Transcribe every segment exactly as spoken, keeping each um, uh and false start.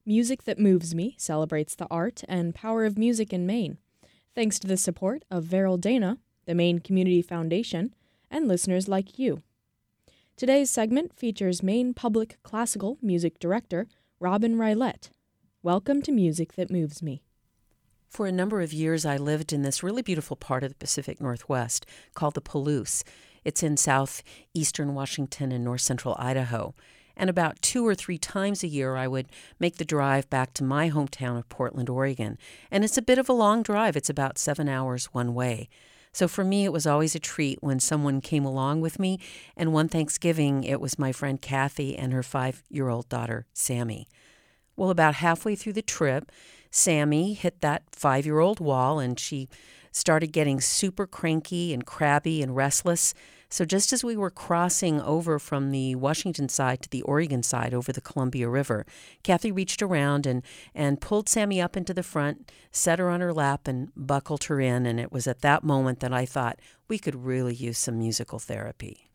Music That Moves Me celebrates the art and power of music in Maine, thanks to the support of Veril Dana, the Maine Community Foundation, and listeners like you. Today's segment features Maine Public Classical Music Director Robin Rylett. Welcome to Music That Moves Me. For a number of years, I lived in this really beautiful part of the Pacific Northwest called the Palouse. It's in southeastern Washington and north central Idaho. And about two or three times a year, I would make the drive back to my hometown of Portland, Oregon. And it's a bit of a long drive. It's about seven hours one way. So for me, it was always a treat when someone came along with me. And one Thanksgiving, it was my friend Kathy and her five-year-old daughter, Sammy. Well, about halfway through the trip, Sammy hit that five-year-old wall, and she started getting super cranky and crabby and restless. So just as we were crossing over from the Washington side to the Oregon side over the Columbia River, Kathy reached around and, and pulled Sammy up into the front, set her on her lap, and buckled her in. And it was at that moment that I thought we could really use some musical therapy.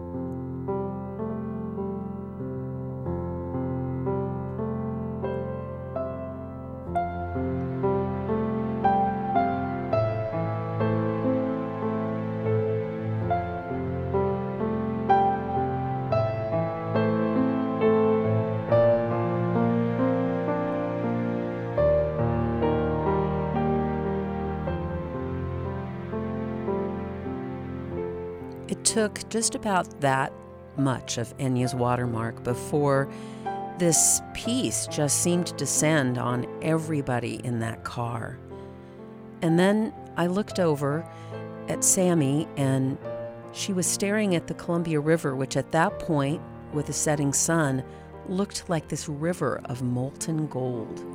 It took just about that much of Enya's watermark before this peace just seemed to descend on everybody in that car. And then I looked over at Sammy, and she was staring at the Columbia River, which at that point, with the setting sun, looked like this river of molten gold.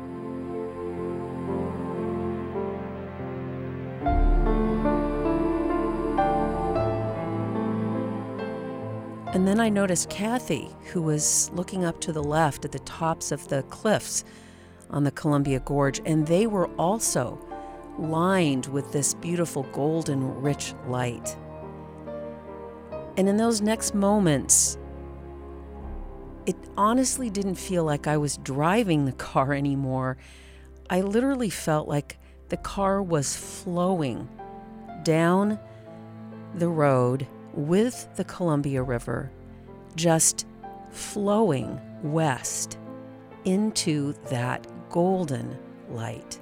And then I noticed Kathy, who was looking up to the left at the tops of the cliffs on the Columbia Gorge, and they were also lined with this beautiful golden rich light. And in those next moments, it honestly didn't feel like I was driving the car anymore. I literally felt like the car was flowing down the road with the Columbia River, just flowing west into that golden light.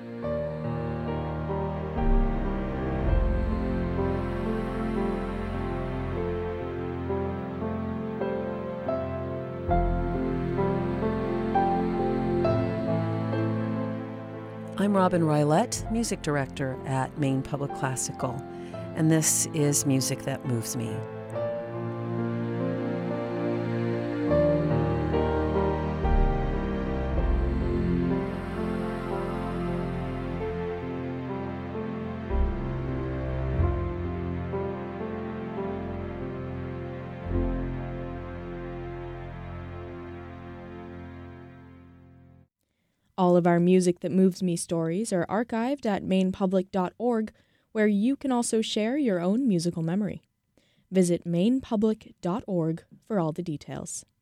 I'm Robin Rylett, Music Director at Maine Public Classical, and this is Music That Moves Me. All of our Music That Moves Me stories are archived at maine public dot org, where you can also share your own musical memory. Visit maine public dot org for all the details.